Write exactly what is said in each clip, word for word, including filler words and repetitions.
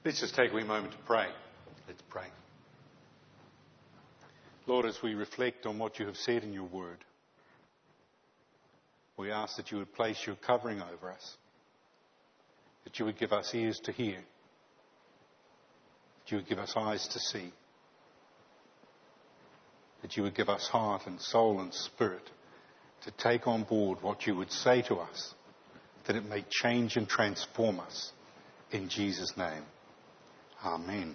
Let's just take a wee moment to pray. Let's pray. Lord, as we reflect on what you have said in your word, we ask that you would place your covering over us, that you would give us ears to hear, that you would give us eyes to see, that you would give us heart and soul and spirit to take on board what you would say to us, that it may change and transform us. In Jesus' name. Amen.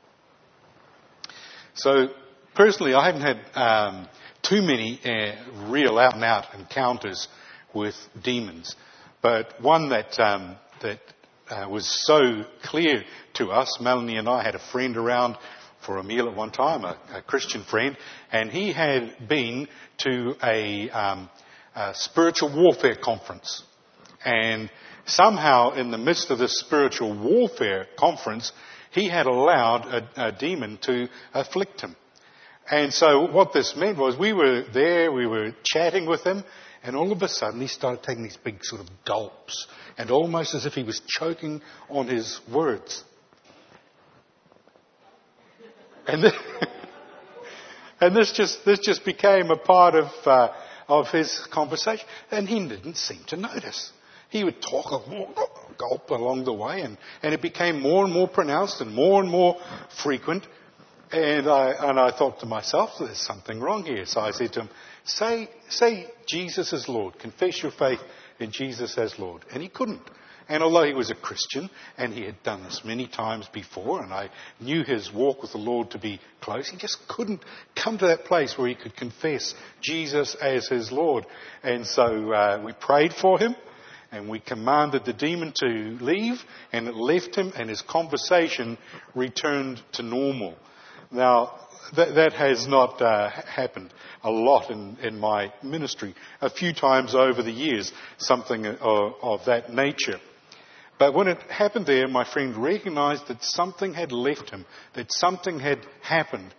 So, personally, I haven't had um, too many uh, real out-and-out encounters with demons, but one that um, that uh, was so clear to us. Melanie and I had a friend around for a meal at one time, a, a Christian friend, and he had been to a, um, a spiritual warfare conference. And somehow, in the midst of this spiritual warfare conference, he had allowed a, a demon to afflict him. And so what this meant was we were there, we were chatting with him, and all of a sudden he started taking these big sort of gulps, and almost as if he was choking on his words. And this, and this just this just became a part of uh, of his conversation, and he didn't seem to notice. He would talk a gulp along the way, and, and it became more and more pronounced and more and more frequent. And I and I thought to myself, there's something wrong here. So I said to him, say, say Jesus is Lord. Confess your faith in Jesus as Lord. And he couldn't. And although he was a Christian, and he had done this many times before, and I knew his walk with the Lord to be close, he just couldn't come to that place where he could confess Jesus as his Lord. And so uh, we prayed for him. And we commanded the demon to leave, and it left him, and his conversation returned to normal. Now, that, that has not uh, happened a lot in, in my ministry. A few times over the years, something of, of that nature. But when it happened there, my friend recognized that something had left him, that something had happened,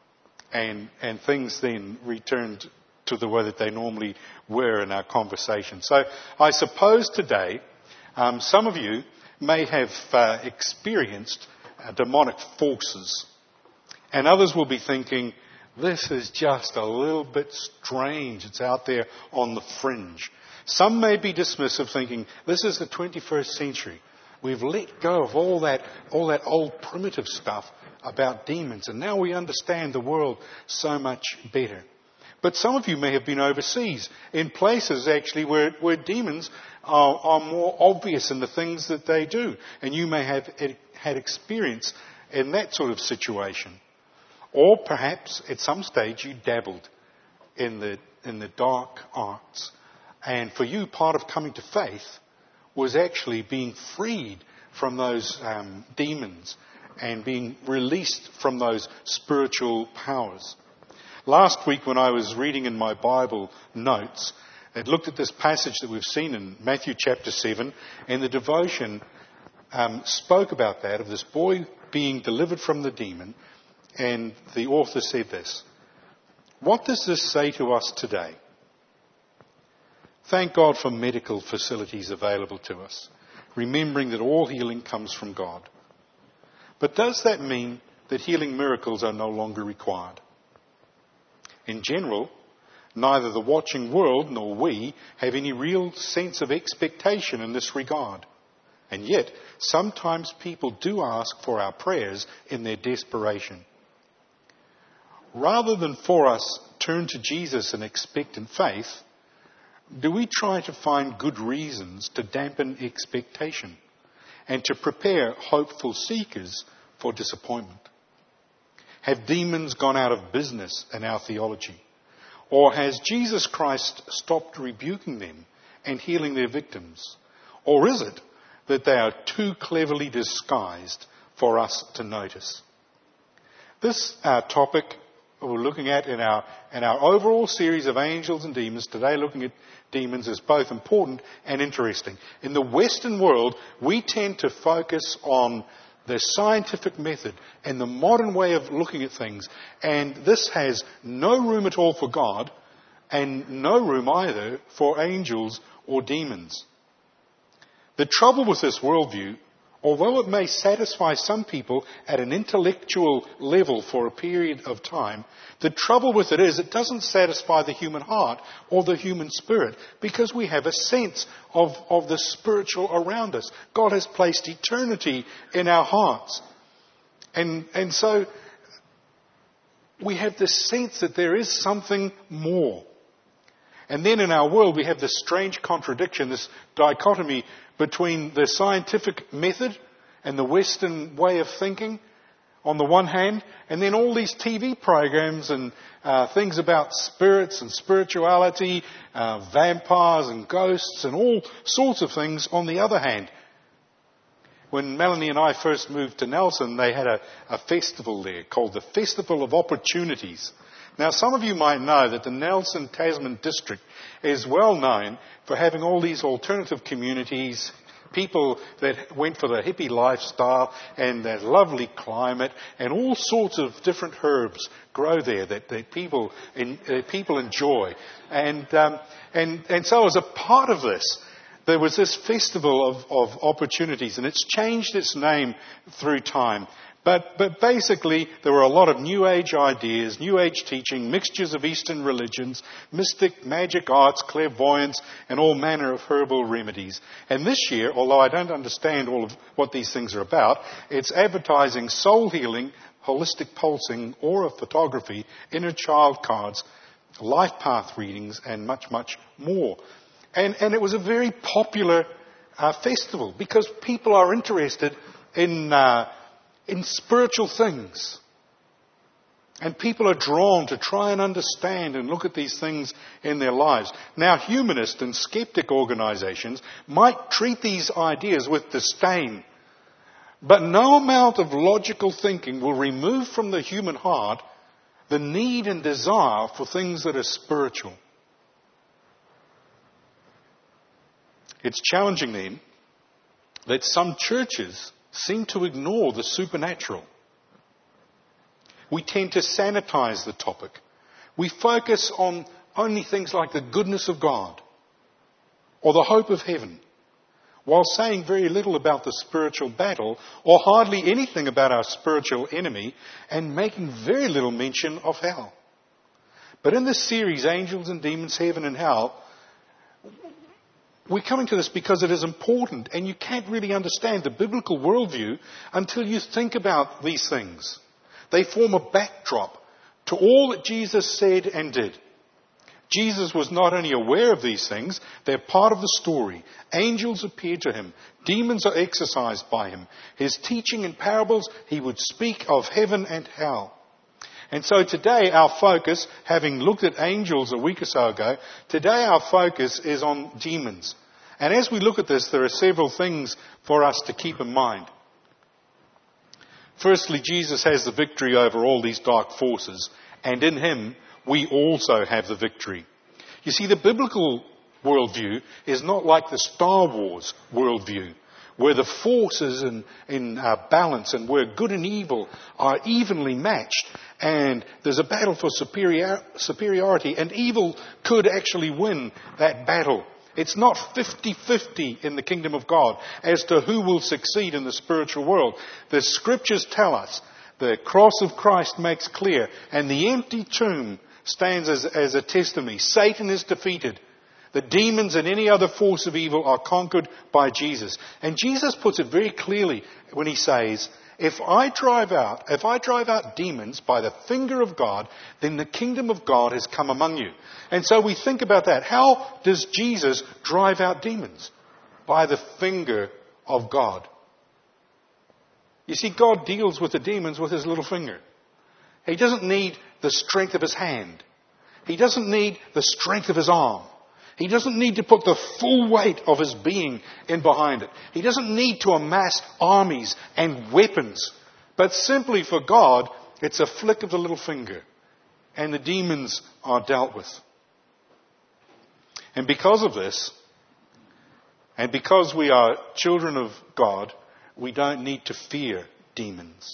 and, and things then returned to the way that they normally were in our conversation. So I suppose today um, some of you may have uh, experienced uh, demonic forces, and others will be thinking, this is just a little bit strange. It's out there on the fringe. Some may be dismissive, thinking, this is the twenty-first century. We've let go of all that, all that old primitive stuff about demons, and now we understand the world so much better. But some of you may have been overseas, in places actually where, where demons are, are more obvious in the things that they do. And you may have had experience in that sort of situation. Or perhaps at some stage you dabbled in the, in the dark arts. And for you, part of coming to faith was actually being freed from those um, demons and being released from those spiritual powers. Last week when I was reading in my Bible notes, it looked at this passage that we've seen in Matthew chapter seven, and the devotion um, spoke about that, of this boy being delivered from the demon, and the author said this: what does this say to us today? Thank God for medical facilities available to us, remembering that all healing comes from God. But does that mean that healing miracles are no longer required? In general, neither the watching world nor we have any real sense of expectation in this regard. And yet, sometimes people do ask for our prayers in their desperation. Rather than for us turn to Jesus in expectant faith, do we try to find good reasons to dampen expectation and to prepare hopeful seekers for disappointment? Have demons gone out of business in our theology? Or has Jesus Christ stopped rebuking them and healing their victims? Or is it that they are too cleverly disguised for us to notice? This uh, topic we're looking at in our, in our overall series of angels and demons, today looking at demons, is both important and interesting. In the Western world, we tend to focus on the scientific method and the modern way of looking at things. And this has no room at all for God, and no room either for angels or demons. The trouble with this worldview although it may satisfy some people at an intellectual level for a period of time, the trouble with it is it doesn't satisfy the human heart or the human spirit, because we have a sense of, of the spiritual around us. God has placed eternity in our hearts. And, and so we have this sense that there is something more. And then in our world we have this strange contradiction, this dichotomy between the scientific method and the Western way of thinking on the one hand, and then all these T V programs and uh, things about spirits and spirituality, uh, vampires and ghosts and all sorts of things on the other hand. When Melanie and I first moved to Nelson, they had a, a festival there called the Festival of Opportunities. Now, some of you might know that the Nelson Tasman district is well known for having all these alternative communities, people that went for the hippie lifestyle and that lovely climate, and all sorts of different herbs grow there that, that people in, uh, people enjoy. And, um, and, and so as a part of this, there was this festival of, of opportunities, and it's changed its name through time. But, but basically, there were a lot of New Age ideas, New Age teaching, mixtures of Eastern religions, mystic, magic arts, clairvoyance, and all manner of herbal remedies. And this year, although I don't understand all of what these things are about, it's advertising soul healing, holistic pulsing, aura photography, inner child cards, life path readings, and much, much more. And, and it was a very popular uh, festival because people are interested in... Uh, in spiritual things. And people are drawn to try and understand and look at these things in their lives. Now, humanist and skeptic organizations might treat these ideas with disdain, but no amount of logical thinking will remove from the human heart the need and desire for things that are spiritual. It's challenging then that some churches seem to ignore the supernatural. We tend to sanitize the topic. We focus on only things like the goodness of God or the hope of heaven, while saying very little about the spiritual battle or hardly anything about our spiritual enemy, and making very little mention of hell. But in this series, Angels and Demons, Heaven and Hell, we're coming to this because it is important, and you can't really understand the biblical worldview until you think about these things. They form a backdrop to all that Jesus said and did. Jesus was not only aware of these things, they're part of the story. Angels appeared to him. Demons are exorcised by him. His teaching in parables, he would speak of heaven and hell. And so today our focus, having looked at angels a week or so ago, today our focus is on demons. And as we look at this, there are several things for us to keep in mind. Firstly, Jesus has the victory over all these dark forces, and in him we also have the victory. You see, the biblical worldview is not like the Star Wars worldview, where the forces in, in uh, balance and where good and evil are evenly matched, and there's a battle for superior, superiority, and evil could actually win that battle. It's not fifty-fifty in the kingdom of God as to who will succeed in the spiritual world. The scriptures tell us, the cross of Christ makes clear, and the empty tomb stands as, as a testimony. Satan is defeated. The demons and any other force of evil are conquered by Jesus. And Jesus puts it very clearly when he says, if I drive out, if I drive out demons by the finger of God, then the kingdom of God has come among you. And so we think about that. How does Jesus drive out demons? By the finger of God. You see, God deals with the demons with his little finger. He doesn't need the strength of his hand. He doesn't need the strength of his arm. He doesn't need to put the full weight of his being in behind it. He doesn't need to amass armies and weapons. But simply for God, it's a flick of the little finger, and the demons are dealt with. And because of this, and because we are children of God, we don't need to fear demons.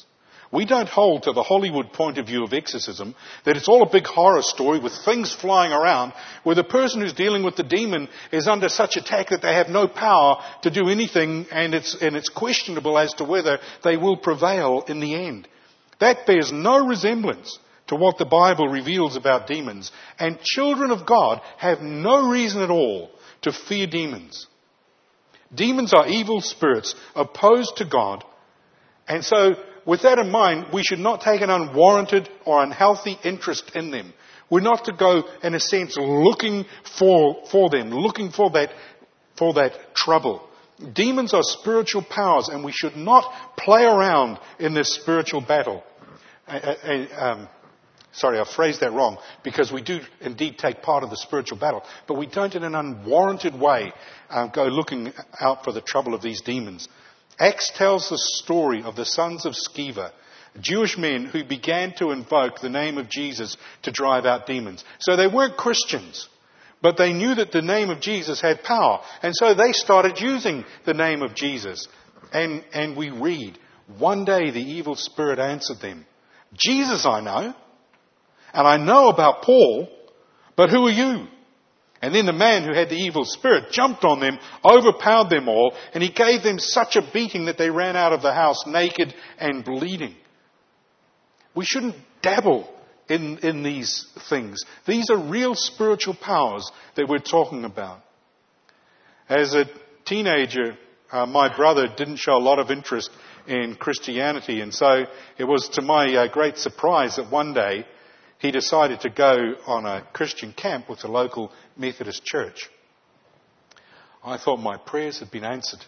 We don't hold to the Hollywood point of view of exorcism, that it's all a big horror story with things flying around, where the person who's dealing with the demon is under such attack that they have no power to do anything, and it's, and it's questionable as to whether they will prevail in the end. That bears no resemblance to what the Bible reveals about demons. And children of God have no reason at all to fear demons. Demons are evil spirits opposed to God. And so, with that in mind, we should not take an unwarranted or unhealthy interest in them. We're not to go, in a sense, looking for, for them, looking for that, for that trouble. Demons are spiritual powers, and we should not play around in this spiritual battle. Uh, uh, um, sorry, I phrased that wrong, because we do indeed take part of the spiritual battle, but we don't in an unwarranted way uh, go looking out for the trouble of these demons. Acts tells the story of the sons of Sceva, Jewish men who began to invoke the name of Jesus to drive out demons. So they weren't Christians, but they knew that the name of Jesus had power. And so they started using the name of Jesus. And, and we read, one day the evil spirit answered them, Jesus I know, and I know about Paul, but who are you? And then the man who had the evil spirit jumped on them, overpowered them all, and he gave them such a beating that they ran out of the house naked and bleeding. We shouldn't dabble in, in these things. These are real spiritual powers that we're talking about. As a teenager, uh, my brother didn't show a lot of interest in Christianity, and so it was to my uh, great surprise that one day he decided to go on a Christian camp with the local Methodist church. I thought my prayers had been answered.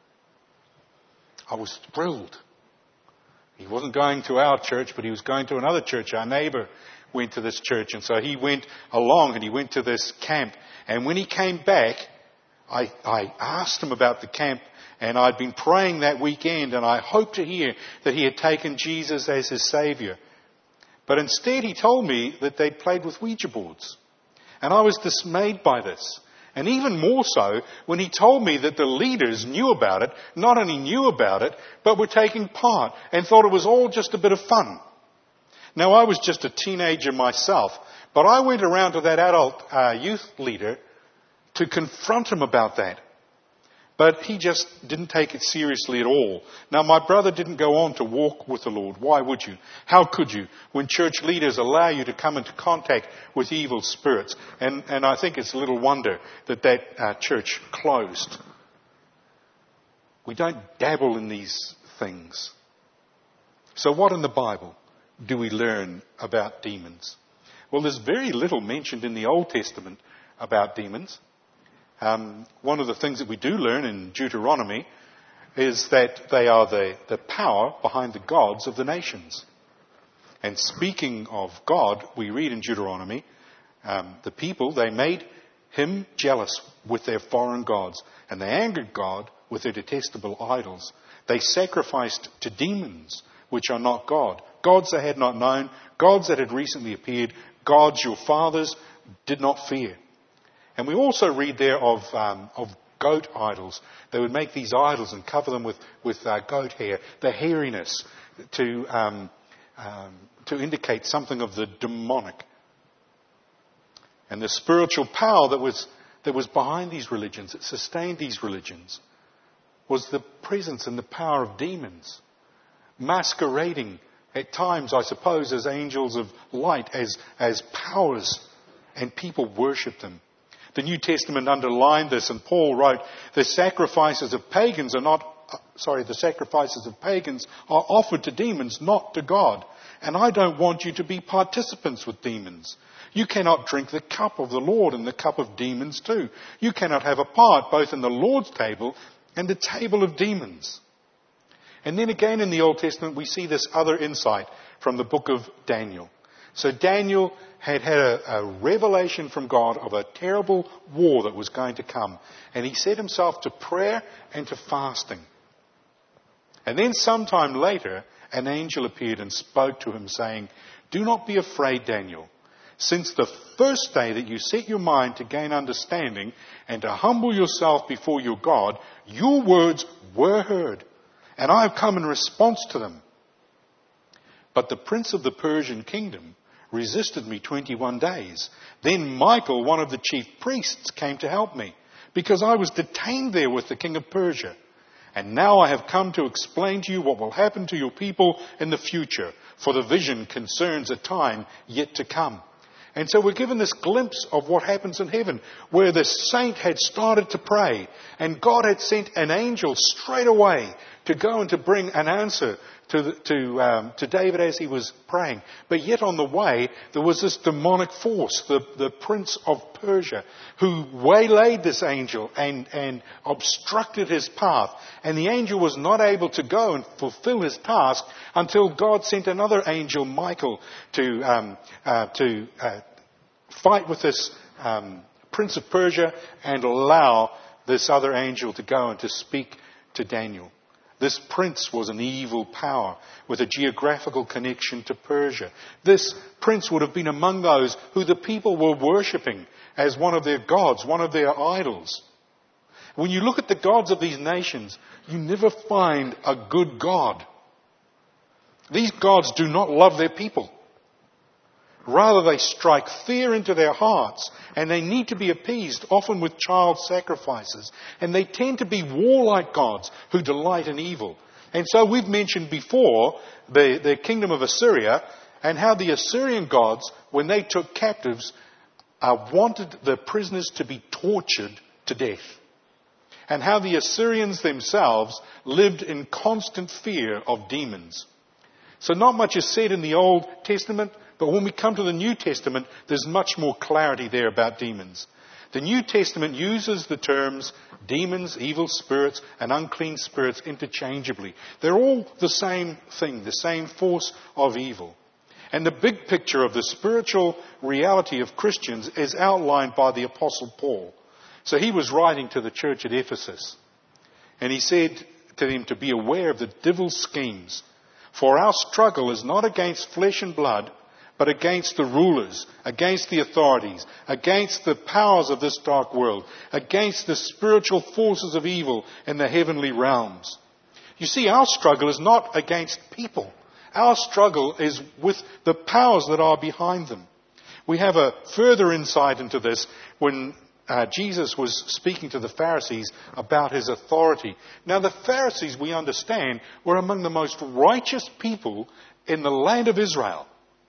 I was thrilled. He wasn't going to our church, but he was going to another church. Our neighbour went to this church, and so he went along and he went to this camp. And when he came back, I, I asked him about the camp, and I'd been praying that weekend, and I hoped to hear that he had taken Jesus as his Saviour. But instead he told me that they'd played with Ouija boards. And I was dismayed by this. And even more so when he told me that the leaders knew about it, not only knew about it, but were taking part and thought it was all just a bit of fun. Now I was just a teenager myself, but I went around to that adult uh, youth leader to confront him about that. But he just didn't take it seriously at all. Now, my brother didn't go on to walk with the Lord. Why would you? How could you? When church leaders allow you to come into contact with evil spirits. And, and I think it's a little wonder that that uh, church closed. We don't dabble in these things. So what in the Bible do we learn about demons? Well, there's very little mentioned in the Old Testament about demons. Um, one of the things that we do learn in Deuteronomy is that they are the, the power behind the gods of the nations. And speaking of God, we read in Deuteronomy, um, the people, they made him jealous with their foreign gods, and they angered God with their detestable idols. They sacrificed to demons, which are not God, gods they had not known, gods that had recently appeared, gods your fathers did not fear. And we also read there of um, of goat idols. They would make these idols and cover them with with uh, goat hair, the hairiness, to um, um, to indicate something of the demonic. And the spiritual power that was that was behind these religions, that sustained these religions, was the presence and the power of demons, masquerading at times, I suppose, as angels of light, as as powers, and people worshipped them. The New Testament underlined this, and Paul wrote, the sacrifices of pagans are not, sorry, the sacrifices of pagans are offered to demons, not to God. And I don't want you to be participants with demons. You cannot drink the cup of the Lord and the cup of demons too. You cannot have a part both in the Lord's table and the table of demons. And then again in the Old Testament we see this other insight from the book of Daniel. So Daniel had had a, a revelation from God of a terrible war that was going to come. And he set himself to prayer and to fasting. And then sometime later, an angel appeared and spoke to him saying, do not be afraid, Daniel. Since the first day that you set your mind to gain understanding and to humble yourself before your God, your words were heard. And I have come in response to them. But the prince of the Persian kingdom resisted me twenty-one days. Then Michael, one of the chief priests, came to help me, because I was detained there with the king of Persia. And now I have come to explain to you what will happen to your people in the future, for the vision concerns a time yet to come. And so we're given this glimpse of what happens in heaven, where the saint had started to pray, and God had sent an angel straight away to go and to bring an answer to the, to um, to David as he was praying. But yet on the way, there was this demonic force, the, the prince of Persia, who waylaid this angel and, and obstructed his path. And the angel was not able to go and fulfill his task until God sent another angel, Michael, to um, uh, to uh, fight with this um, prince of Persia and allow this other angel to go and to speak to Daniel. This prince was an evil power with a geographical connection to Persia. This prince would have been among those who the people were worshipping as one of their gods, one of their idols. When you look at the gods of these nations, you never find a good God. These gods do not love their people. Rather, they strike fear into their hearts, and they need to be appeased, often with child sacrifices. And they tend to be warlike gods who delight in evil. And so we've mentioned before the, the kingdom of Assyria, and how the Assyrian gods, when they took captives, uh, wanted the prisoners to be tortured to death. And how the Assyrians themselves lived in constant fear of demons. So not much is said in the Old Testament, but when we come to the New Testament, there's much more clarity there about demons. The New Testament uses the terms demons, evil spirits, and unclean spirits interchangeably. They're all the same thing, the same force of evil. And the big picture of the spiritual reality of Christians is outlined by the Apostle Paul. So he was writing to the church at Ephesus, and he said to them to be aware of the devil's schemes. For our struggle is not against flesh and blood, but against the rulers, against the authorities, against the powers of this dark world, against the spiritual forces of evil in the heavenly realms. You see, our struggle is not against people. Our struggle is with the powers that are behind them. We have a further insight into this when uh, Jesus was speaking to the Pharisees about his authority. Now, the Pharisees, we understand, were among the most righteous people in the land of Israel.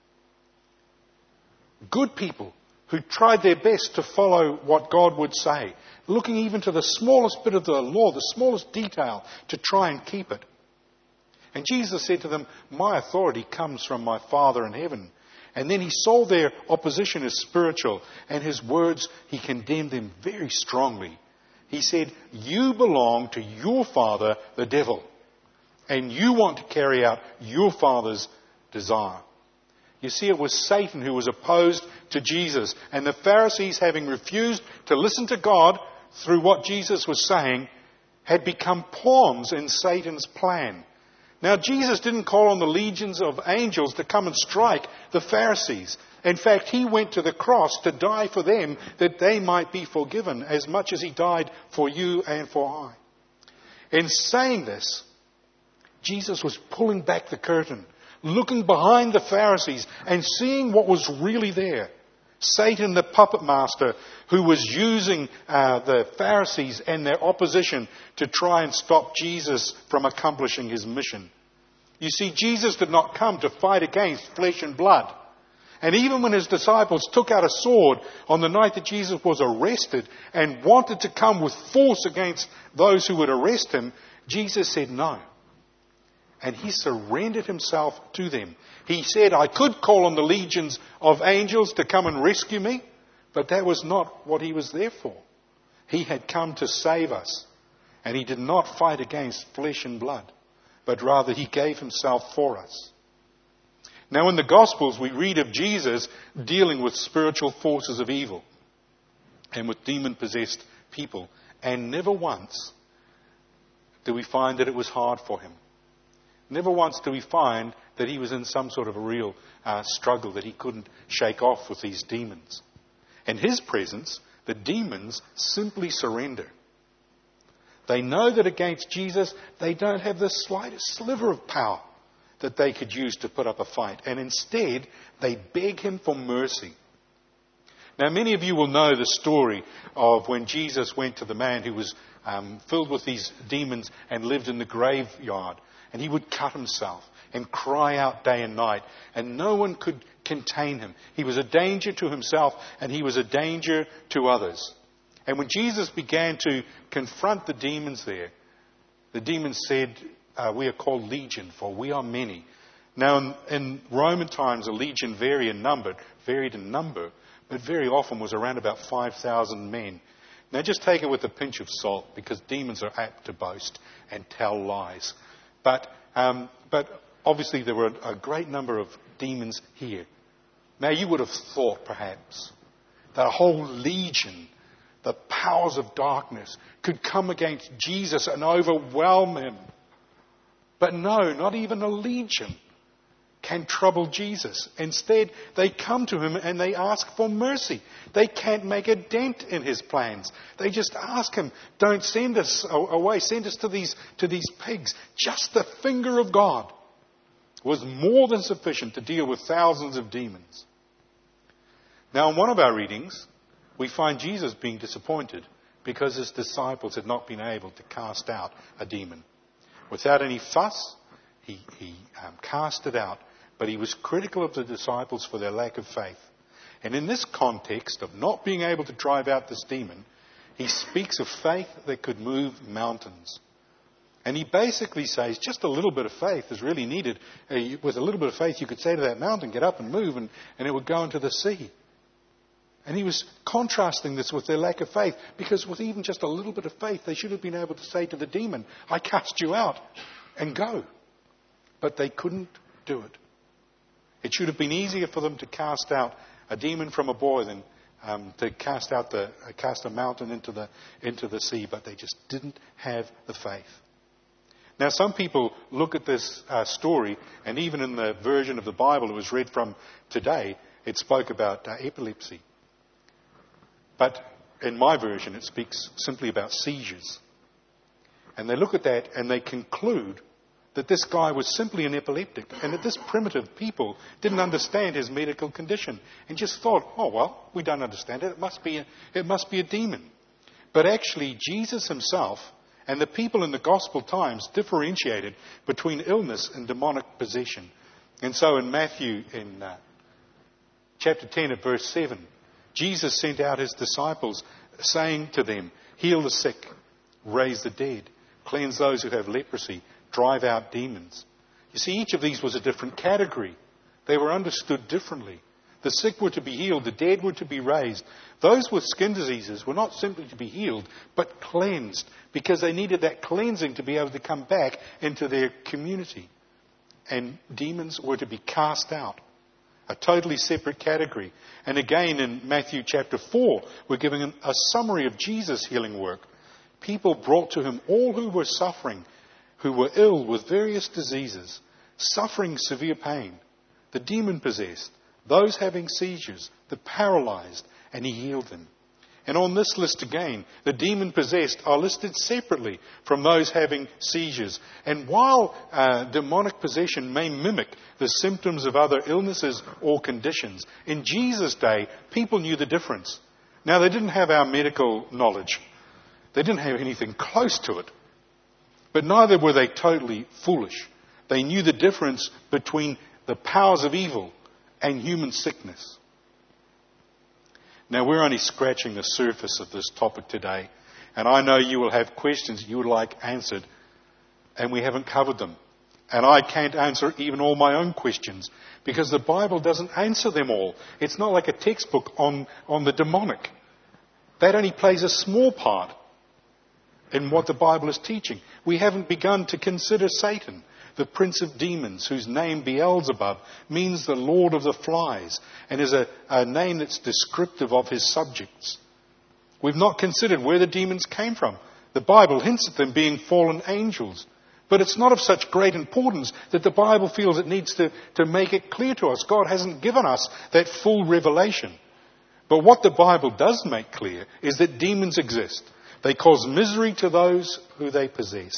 Good people who tried their best to follow what God would say, looking even to the smallest bit of the law, the smallest detail, to try and keep it. And Jesus said to them, my authority comes from my Father in heaven. And then he saw their opposition as spiritual, and his words, he condemned them very strongly. He said, you belong to your father, the devil, and you want to carry out your father's desire. You see, it was Satan who was opposed to Jesus. And the Pharisees, having refused to listen to God through what Jesus was saying, had become pawns in Satan's plan. Now, Jesus didn't call on the legions of angels to come and strike the Pharisees. In fact, he went to the cross to die for them that they might be forgiven as much as he died for you and for I. In saying this, Jesus was pulling back the curtain, looking behind the Pharisees and seeing what was really there. Satan, the puppet master, who was using uh, the Pharisees and their opposition to try and stop Jesus from accomplishing his mission. You see, Jesus did not come to fight against flesh and blood. And even when his disciples took out a sword on the night that Jesus was arrested and wanted to come with force against those who would arrest him, Jesus said no. And he surrendered himself to them. He said, I could call on the legions of angels to come and rescue me, but that was not what he was there for. He had come to save us. And he did not fight against flesh and blood, but rather he gave himself for us. Now in the Gospels we read of Jesus dealing with spiritual forces of evil and with demon-possessed people. And never once do we find that it was hard for him. Never once do we find that he was in some sort of a real uh, struggle that he couldn't shake off with these demons. In his presence, the demons simply surrender. They know that against Jesus, they don't have the slightest sliver of power. that they could use to put up a fight. And instead, they beg him for mercy. Now, many of you will know the story of when Jesus went to the man who was um, filled with these demons and lived in the graveyard. And he would cut himself and cry out day and night. And no one could contain him. He was a danger to himself and he was a danger to others. And when Jesus began to confront the demons there, the demons said, uh, we are called legion, for we are many. Now, in, in Roman times, a legion varied in number, varied in number, but very often was around about five thousand men. Now, just take it with a pinch of salt, because demons are apt to boast and tell lies. But, um, but obviously, there were a great number of demons here. Now, you would have thought, perhaps, that a whole legion, the powers of darkness, could come against Jesus and overwhelm him. But no, not even a legion can trouble Jesus. Instead, they come to him and they ask for mercy. They can't make a dent in his plans. They just ask him, don't send us away, send us to these, to these pigs. Just the finger of God was more than sufficient to deal with thousands of demons. Now, in one of our readings, we find Jesus being disappointed because his disciples had not been able to cast out a demon. Without any fuss, he, he um, cast it out, but he was critical of the disciples for their lack of faith. And in this context of not being able to drive out this demon, he speaks of faith that could move mountains. And he basically says just a little bit of faith is really needed. Uh, with a little bit of faith, you could say to that mountain, get up and move, and, and it would go into the sea. And he was contrasting this with their lack of faith, because with even just a little bit of faith, they should have been able to say to the demon, I cast you out, and go. But they couldn't do it. It should have been easier for them to cast out a demon from a boy than um, to cast out the uh, cast a mountain into the into the sea. But they just didn't have the faith. Now, some people look at this uh, story, and even in the version of the Bible it was read from today, it spoke about uh, epilepsy. But in my version, it speaks simply about seizures. And they look at that and they conclude that this guy was simply an epileptic, and that this primitive people didn't understand his medical condition and just thought, oh, well, we don't understand it. It must be a, it must be a demon. But actually, Jesus himself and the people in the gospel times differentiated between illness and demonic possession. And so in Matthew, in uh, chapter ten at verse seven, Jesus sent out his disciples saying to them, heal the sick, raise the dead, cleanse those who have leprosy, drive out demons. You see, each of these was a different category. They were understood differently. The sick were to be healed, the dead were to be raised. Those with skin diseases were not simply to be healed, but cleansed, because they needed that cleansing to be able to come back into their community. And demons were to be cast out. A totally separate category. And again in Matthew chapter four, we're giving a summary of Jesus' healing work. People brought to him all who were suffering, who were ill with various diseases, suffering severe pain, the demon-possessed, those having seizures, the paralyzed, and he healed them. And on this list again, the demon-possessed are listed separately from those having seizures. And while uh, demonic possession may mimic the symptoms of other illnesses or conditions, in Jesus' day, people knew the difference. Now, they didn't have our medical knowledge. They didn't have anything close to it. But neither were they totally foolish. They knew the difference between the powers of evil and human sickness. Now, we're only scratching the surface of this topic today, and I know you will have questions you would like answered, and we haven't covered them. And I can't answer even all my own questions, because the Bible doesn't answer them all. It's not like a textbook on, on the demonic. That only plays a small part in what the Bible is teaching. We haven't begun to consider Satan, the prince of demons, whose name Beelzebub means the Lord of the Flies, and is a, a name that's descriptive of his subjects. We've not considered where the demons came from. The Bible hints at them being fallen angels. But it's not of such great importance that the Bible feels it needs to, to make it clear to us. God hasn't given us that full revelation. But what the Bible does make clear is that demons exist. They cause misery to those who they possess.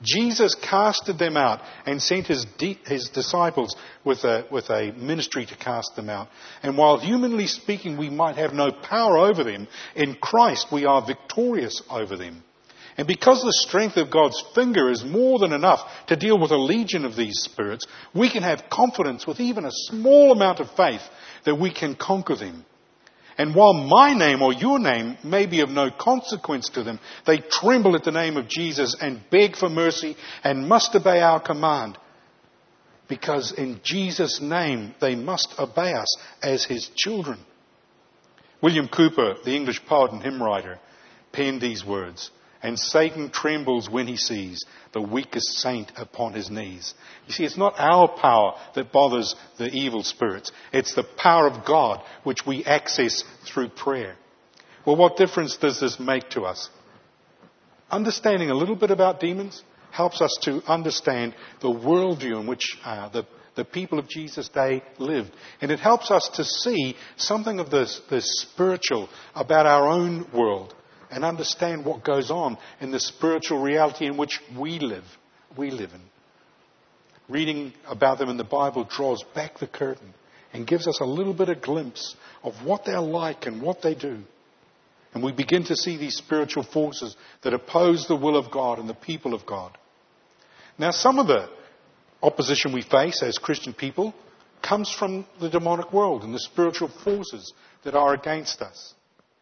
Jesus casted them out and sent his, de- his disciples with a, with a ministry to cast them out. And while humanly speaking we might have no power over them, in Christ we are victorious over them. And because the strength of God's finger is more than enough to deal with a legion of these spirits, we can have confidence with even a small amount of faith that we can conquer them. And while my name or your name may be of no consequence to them, they tremble at the name of Jesus and beg for mercy and must obey our command. Because in Jesus' name they must obey us as his children. William Cowper, the English poet and hymn writer, penned these words. And Satan trembles when he sees the weakest saint upon his knees. You see, it's not our power that bothers the evil spirits. It's the power of God which we access through prayer. Well, what difference does this make to us? Understanding a little bit about demons helps us to understand the worldview in which uh, the, the people of Jesus' day lived. And it helps us to see something of this, this spiritual about our own world. And understand what goes on in the spiritual reality in which we live, we live in. Reading about them in the Bible draws back the curtain and gives us a little bit of glimpse of what they're like and what they do. And we begin to see these spiritual forces that oppose the will of God and the people of God. Now, some of the opposition we face as Christian people comes from the demonic world and the spiritual forces that are against us.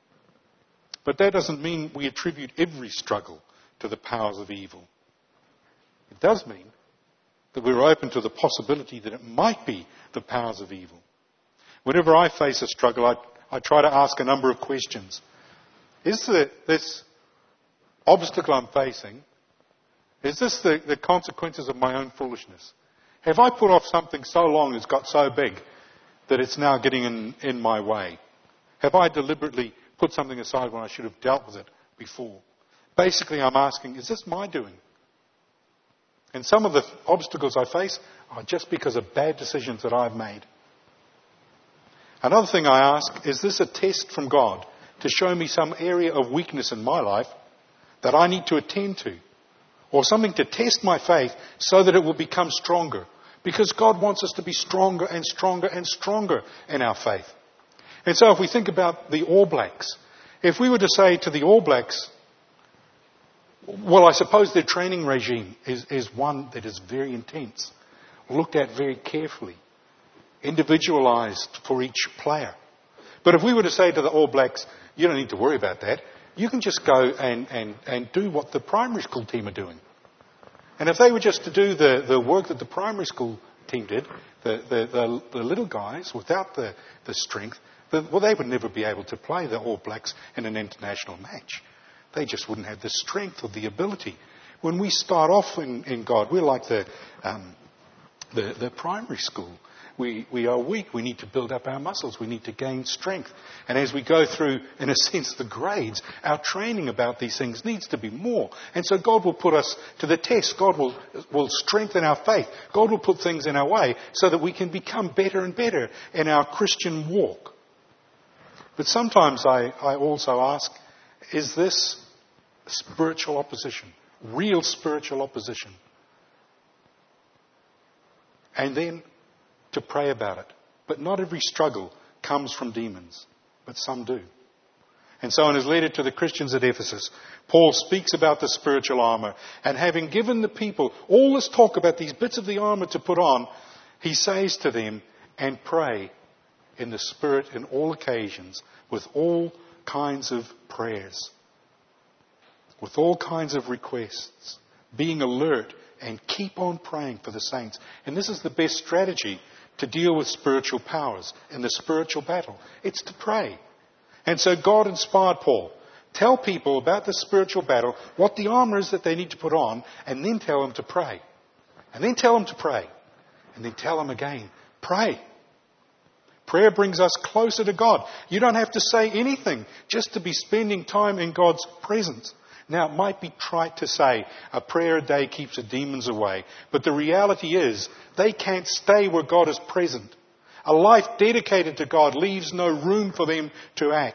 But that doesn't mean we attribute every struggle to the powers of evil. It does mean that we're open to the possibility that it might be the powers of evil. Whenever I face a struggle, I, I try to ask a number of questions. Is the, this obstacle I'm facing, is this the, the consequences of my own foolishness? Have I put off something so long it's got so big that it's now getting in, in my way? Have I deliberately put something aside when I should have dealt with it before? Basically, I'm asking, is this my doing? And some of the obstacles I face are just because of bad decisions that I've made. Another thing I ask, is this a test from God to show me some area of weakness in my life that I need to attend to? Or something to test my faith so that it will become stronger? Because God wants us to be stronger and stronger and stronger in our faith. And so if we think about the All Blacks, if we were to say to the All Blacks, well, I suppose their training regime is, is one that is very intense, looked at very carefully, individualised for each player. But if we were to say to the All Blacks, you don't need to worry about that, you can just go and, and, and do what the primary school team are doing. And if they were just to do the, the work that the primary school team did, the, the, the, the little guys without the, the strength, well, they would never be able to play the All Blacks in an international match. They just wouldn't have the strength or the ability. When we start off in, in God, we're like the, um, the, the primary school. We, we are weak. We need to build up our muscles. We need to gain strength. And as we go through, in a sense, the grades, our training about these things needs to be more. And so God will put us to the test. God will, will strengthen our faith. God will put things in our way so that we can become better and better in our Christian walk. But sometimes I, I also ask, is this spiritual opposition? Real spiritual opposition? And then to pray about it. But not every struggle comes from demons, but some do. And so in his letter to the Christians at Ephesus, Paul speaks about the spiritual armour. And having given the people all this talk about these bits of the armour to put on, he says to them, and pray in the Spirit in all occasions, with all kinds of prayers, with all kinds of requests, being alert and keep on praying for the saints. And this is the best strategy to deal with spiritual powers in the spiritual battle. It's to pray. And so God inspired Paul. Tell people about the spiritual battle, what the armour is that they need to put on, and then tell them to pray. And then tell them to pray. And then tell them again, pray. Prayer brings us closer to God. You don't have to say anything just to be spending time in God's presence. Now, it might be trite to say a prayer a day keeps the demons away, but the reality is they can't stay where God is present. A life dedicated to God leaves no room for them to act.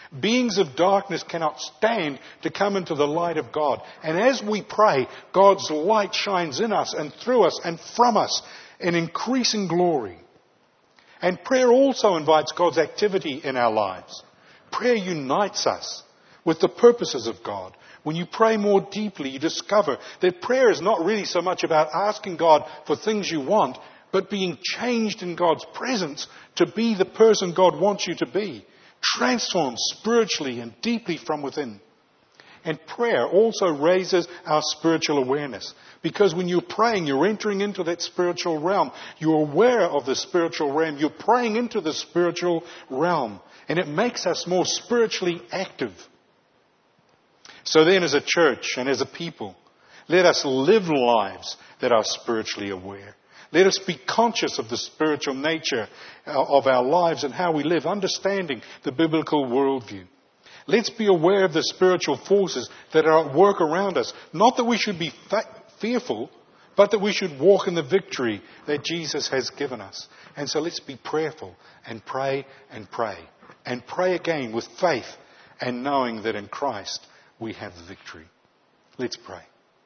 Beings of darkness cannot stand to come into the light of God. And as we pray, God's light shines in us and through us and from us in increasing glory. And prayer also invites God's activity in our lives. Prayer unites us with the purposes of God. When you pray more deeply, you discover that prayer is not really so much about asking God for things you want, but being changed in God's presence to be the person God wants you to be. Transformed spiritually and deeply from within. And prayer also raises our spiritual awareness. Because when you're praying, you're entering into that spiritual realm. You're aware of the spiritual realm. You're praying into the spiritual realm. And it makes us more spiritually active. So then as a church and as a people, let us live lives that are spiritually aware. Let us be conscious of the spiritual nature of our lives and how we live, understanding the biblical worldview. Let's be aware of the spiritual forces that are at work around us. Not that we should be fa- fearful, but that we should walk in the victory that Jesus has given us. And so let's be prayerful and pray and pray. And pray again with faith and knowing that in Christ we have the victory. Let's pray.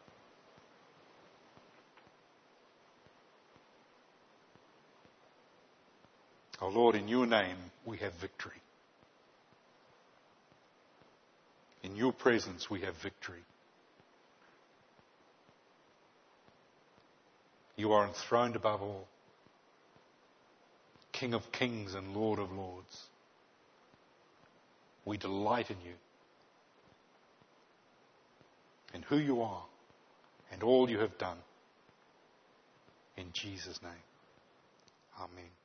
Oh Lord, in your name we have victory. In your presence we have victory. You are enthroned above all. King of kings and Lord of lords. We delight in you. In who you are and all you have done. In Jesus' name. Amen.